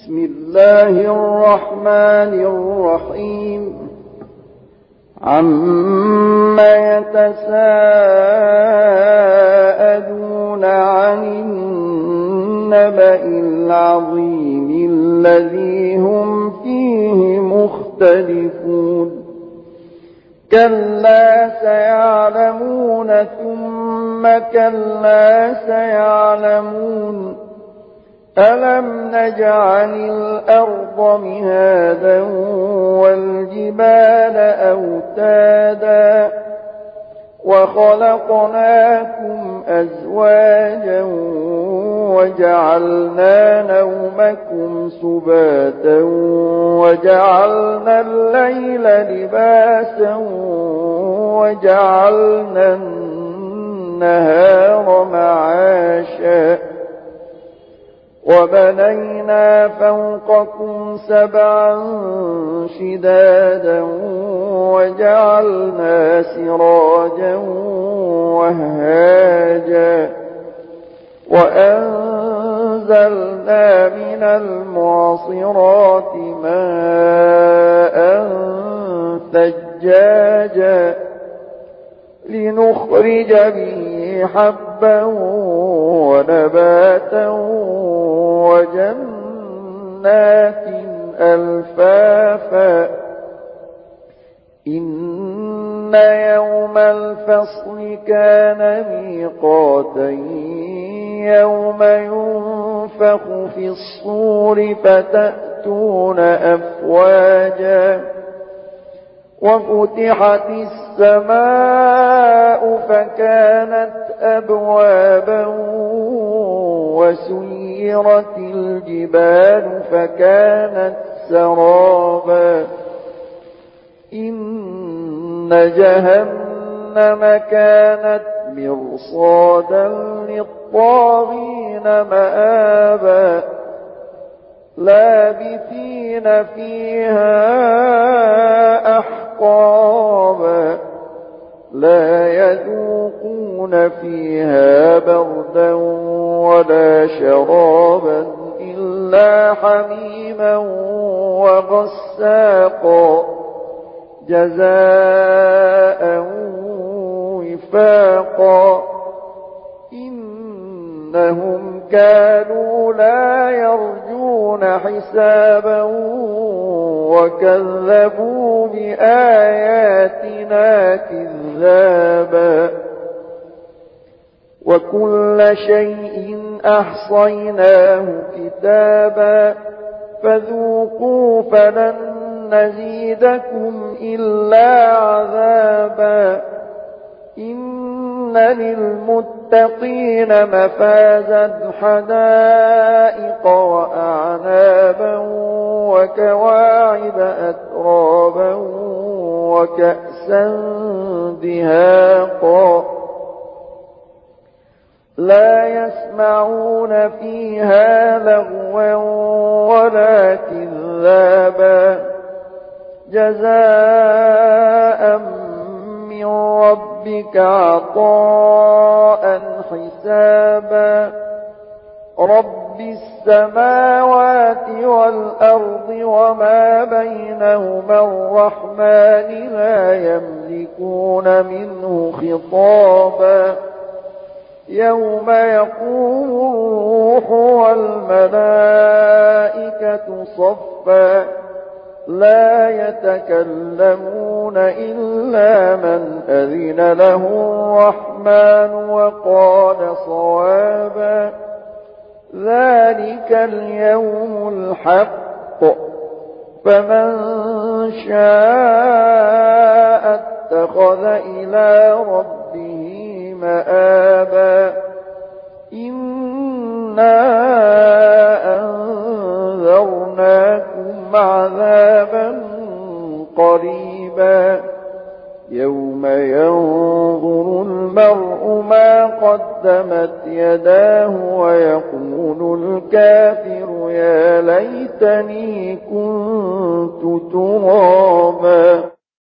بسم الله الرحمن الرحيم. عما يتساءلون عن النبأ العظيم الذي هم فيه مختلفون. كلا سيعلمون ثم كلا سيعلمون. ألم نجعل الأرض مهادا والجبال أوتادا وخلقناكم أزواجا وجعلنا نومكم سباتا وجعلنا الليل لباسا وجعلنا النهار معاشا وبنينا فوقكم سبعا شدادا وجعلنا سراجا وهاجا وأنزلنا من المعصرات ماء ثجاجا لنخرج به حبا ونباتا وجنات ألفافا إن يوم الفصل كان ميقاتا يوم ينفخ في الصور فتأتون أفواجا وفتحت السماء فكانت أبوابا وسيرت الجبال فكانت سرابا إن جهنم كانت مرصادا للطاغين مآبا لابثين فيها أحقابا لا يذوقون فيها بردا ولا شرابا إلا حميما وغساقا جزاء وفاقا إنهم كانوا لا يرجون حسابا وكذبوا بآياتنا كذابا وكل شيء أحصيناه كتابا فذوقوا فلن نزيدكم إلا عذابا إن للمتقين مفازا حدائق وأعنابا وكواعب أترابا وكأسا دهاقا لا يسمعون فيها لغوا ولا كذابا جزاء من ربك عطاء حسابا رب السماوات والأرض وما بينهما الرحمن لا يملكون منه خطابا يوم يقوم الروح والملائكة صفا لا يتكلمون إلا من أذن له الرحمن وقال صوابا ذلك اليوم الحق فمن شاء اتخذ إلى ربه مآبا إنا أنذرناكم عذابا قريبا يوم ينظر المرء ما قدمت يداه ويقول الكافر يا ليتني كنت ترابا